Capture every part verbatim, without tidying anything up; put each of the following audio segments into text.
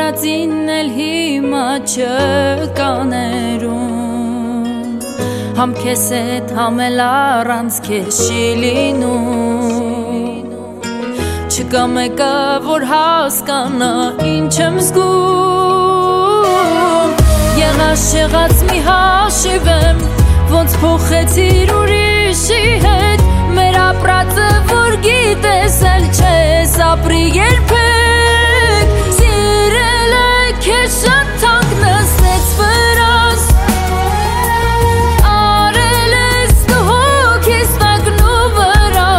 Արածին էլ հիմա չկաներում Համ քեզ հետ համ էլ առանց քեզ չի լինում Չկա մեկը որ հասկանա ինչ եմ զգում Եղած չեղած մի հաշիվեմ Ոնց փոխեցիր ուրիշի հետ Մեր ապրածը որ գիտես էլ չես ապրի երբեք Սիրել է քեզ շատ թանկ նստեց վրաս Արել ես դու հոգիս տակնու վրա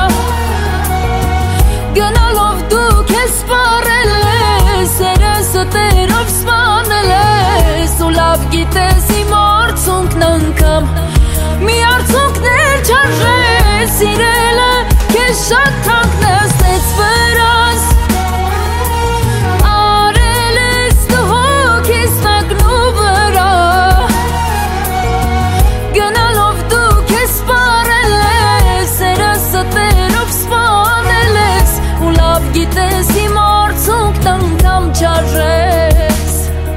Գնալով դու քեզ սպառել ես Երես տերով սպանել ես Ու լավ գիտես իմ արցունքն անգամ Մի արցունքներ չարժես Սիրել է քեզ շատ թանկ նստեց վրաս Արել ես դու հոգիս տակնու վրա Գնալով դու քեզ սպառել ես Երես տերով սպանել ես Ու լավ գիտես իմ արցունքն անգամ չարժես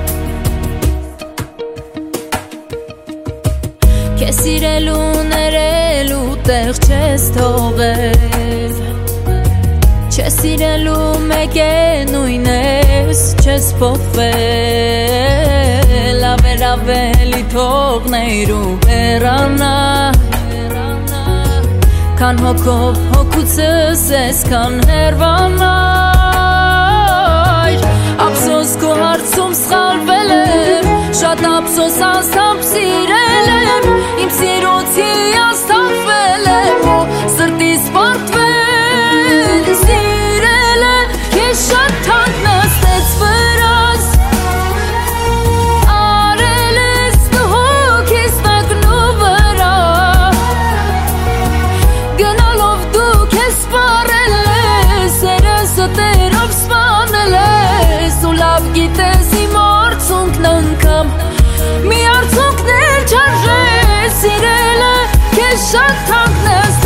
Քեզ սիրելու ներելու տեղ չես թողել Չես սիրելու մեկ է նույն ես չես փոխվել Ավել ավելի թողներ ու հեռանա Քան հոգով հոգուցս ես քան հեռվանայր Ափսոս քո հարցում սխալվել եմ Շատ ափսոս անստամբ սիրել եմ Իմ սիրոցի աստափվել եմ ու սրտիս պարտվել Սիրել է քեզ շատ թանկ նստեց վրաս Արել ես դու հոգիս տակնու վրա Գնալով դու քեզ սպառել ես Երես տերով սպանել ես Ու լավ գիտես իմ արցունքն անգամ Մի արցունքներ չարժես Սիրել է քեզ շատ թանկ նստեց